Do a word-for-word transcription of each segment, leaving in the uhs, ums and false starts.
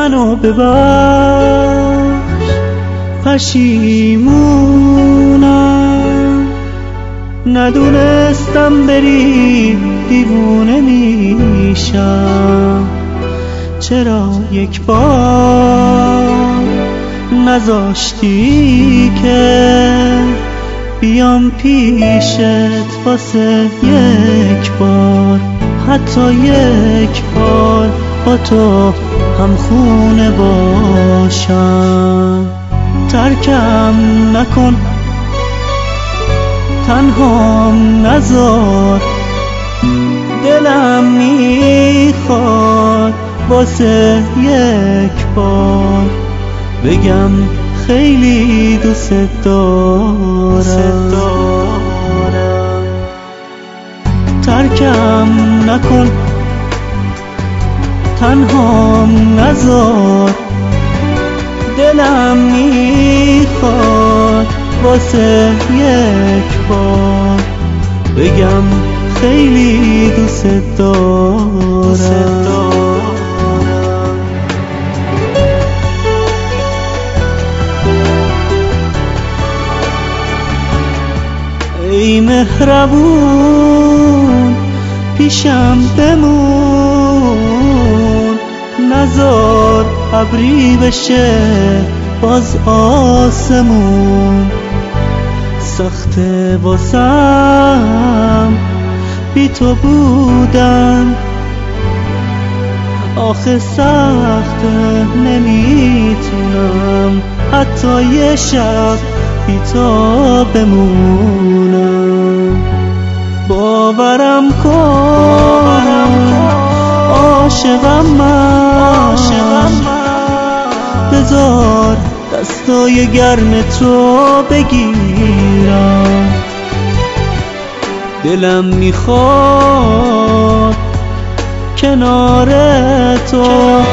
منو ببخش، پشیمونم، ندونستم بری دیوونه میشم. چرا یک بار نذاشتی که بیام پیشت واسه یک بار، حتی یک بار با تو هم خونه باشم. ترکم نکن، تنهام نذار، دلم میخواد واسه یک بار بگم خیلی دوست دارم. ترکم نکن، تنهام نذار، دلم میخواد واسه یک بار بگم خیلی دوست دارم. ای مهربون پیشم بمون، نذار ابری بشه باز آسمون. سخته واسم بی تو بودن، آخه سخته نمیتونم حتی یه شب بی تو بمونم. باورم کن عاشقم من، بذار دستای گرم تو بگیرم. دلم میخواد کنار تو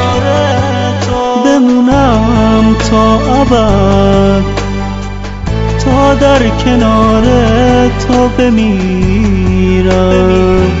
بمونم تا ابد، تا در کنار تو بمیرم.